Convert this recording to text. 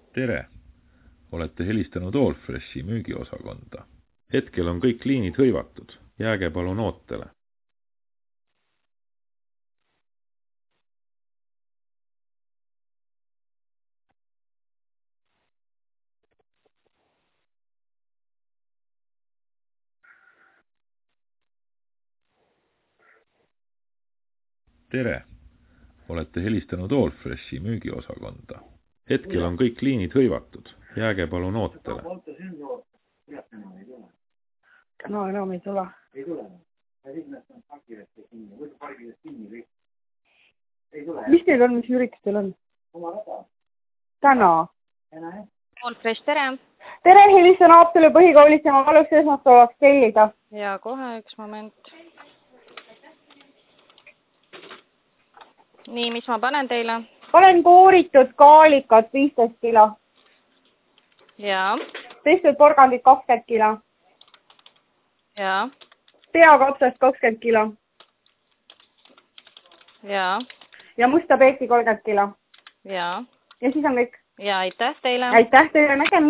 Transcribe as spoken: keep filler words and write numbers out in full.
Tere! Olete helistanud Allfreshi müügiosakonda. Hetkel on kõik liinid hõivatud. Jääge palun ootele. Tere! Olete helistanud Allfreshi müügiosakonda. Hetkel on kõik liinid hõivatud. Jääge palun ootele. No enam ei tule. Ei tule. Mis teil on, mis üritus teil on? Täna. Allfresh, tere! Tere, helistan Haapsalu põhikoolist ja ma paluks esmaspäevaks tellida. Ja kohe üks moment. Nii, mis ma panen teile? Panen kooritud kaalikat viisteist kilo. Ja. Tehtud porgandit kakskümmend kilo. Ja. Peakapsast kakskümmend kilo. Ja. Ja musta peeti kolmkümmend kilo. Ja. Ja siis on kõik. Ja aitäh teile! Aitäh teile, nägemist!